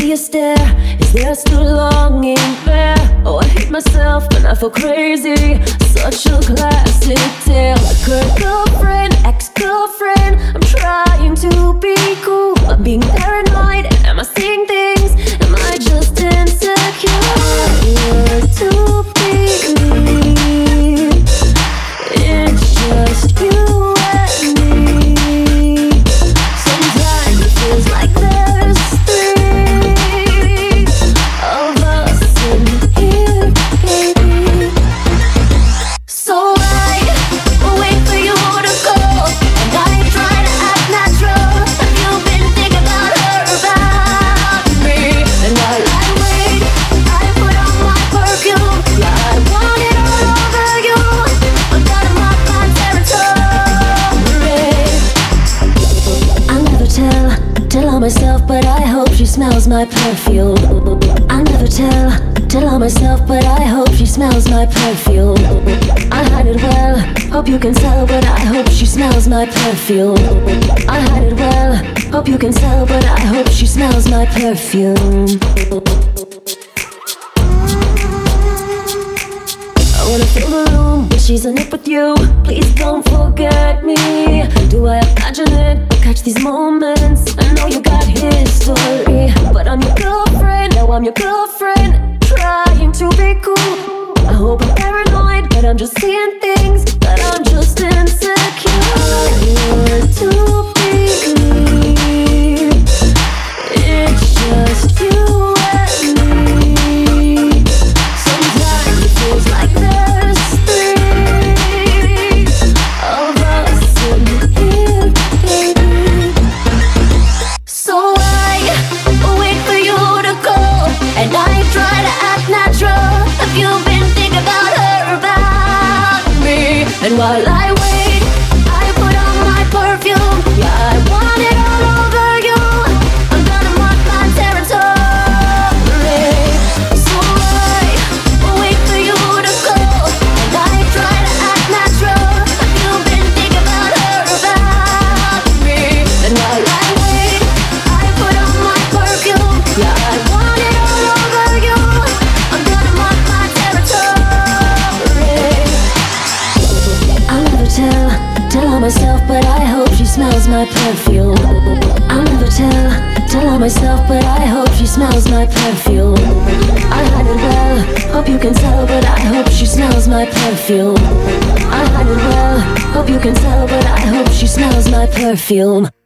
you stare? Is there still longing there? Oh, I hate myself and I feel crazy. Such a classic tale. Current girlfriend, ex-girlfriend. I'm trying to be cool. I'm being paranoid. Am I seeing things? Am I just insecure? To believe it's just you and me. Sometimes it feels like there's three of us in here, baby. So I wait for you to go, and I try to act natural. Have you been thinking about her, about me? And while I wait, I put on my perfume. Yeah, I want it all over you. I'm gonna mark my territory. I never tell on myself, but I hope she smells my perfume. I never tell on myself, but I hope she smells my perfume. I hide it well, hope you can tell, but I hope she smells my perfume. I hide it well, hope you can tell, but I hope she smells my perfume. I wanna fill the room when she's in it with you. Please don't forget me. Do I imagine it or catch these moments? I know you got history, but I'm your girlfriend. Now I'm your girlfriend, trying to be cool. I hope I'm paranoid, but I'm just seeing things. That I'm just insecure. To believe it's just you and me. Sometimes it feels like there's three of us in here, baby. So I wait for you to go, and I try to act natural. Have you been thinking about her, about me? And while I wait, I put on my perfume. Yeah, I want it all over you. I'm gonna mark my territory. So I wait for you to go, and I try to act natural. Have you been thinking about her, about me? And while I wait, I put on my perfume. Yeah, I want it all over you. I'm gonna mark my territory. I'll never tell on myself, but I hope she smells my perfume. I'll never tell on myself, but I hope she smells my perfume. I hide it well, hope you can tell, but I hope she smells my perfume. I hide it well, hope you can tell, but I hope she smells my perfume.